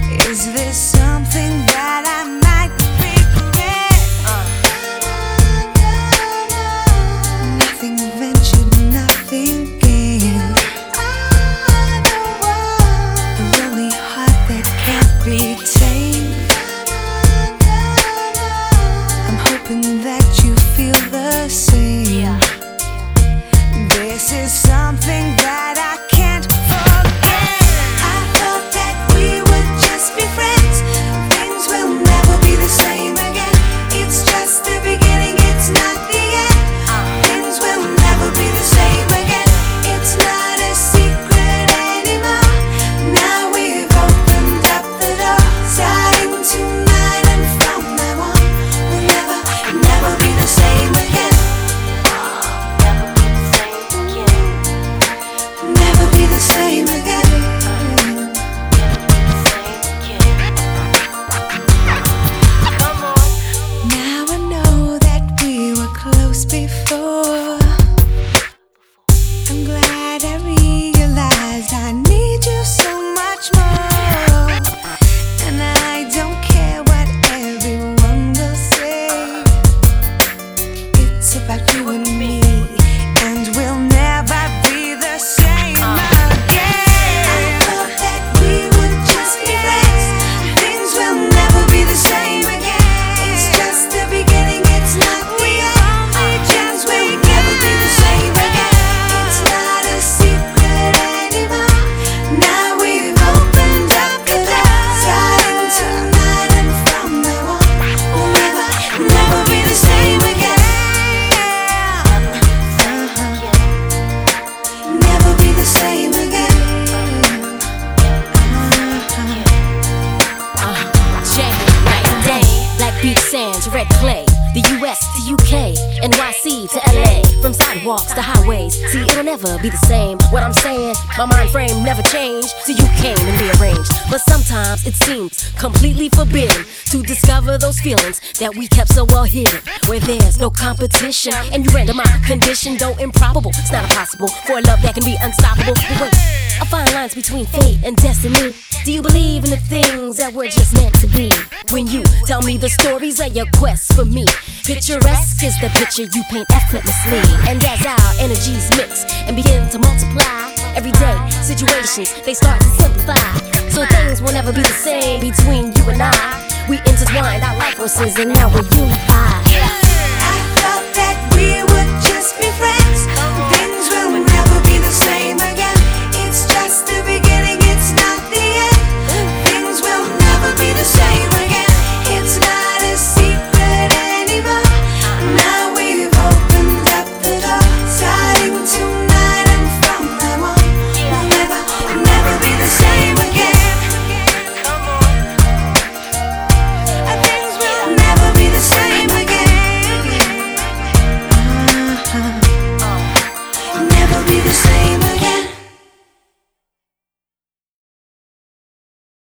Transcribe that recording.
Is this something that I might regret? Nothing ventured, nothing gained. A lonely heart that can't be tamed. I'm hoping that you feel the same. This is something that I can't forget. I thought that we would just be friends. Things will never be the same again. It's just the beginning, it's not the end. Things will never be the same again. It's not a secret anymore. Now we've opened up the door, starting tonight, and from now on we'll never, never be the same again. Never be the same again. Now I know that we were close before. I'm glad I realized I need you so much more. And I don't care what everyone will say. It's about you and me, and we'll never be the same again. I thought that we would just be friends. Things will never be the same again. It's just the beginning, it's not the end. Chance we'll never be the same again. It's not a secret anymore. Now we've opened up the door, starting tonight, and from now on we'll never, never be the same again. Never be the same again. Check it, night and day. Black beach sands, red clay. The US to UK, NYC to LA. From sidewalks to highways. See, it'll never be the same. What I'm saying, my mind frame never changed. So you came and rearranged. But sometimes it seems completely forbidden to discover those feelings that we kept so well hidden. Where there's no competition, and you render my condition, though improbable. It's not impossible for a love that can be unstoppable. But wait, I find lines between fate and destiny. Do you believe in the things that were just meant to be? When you tell me the stories of your quest for me, picturesque is the picture you paint effortlessly. And as our energies mix and begin to multiply, everyday situations, they start to simplify. So things will never be the same between you and I. We intertwined our life forces and now we're unified. I thought that we would just be friends.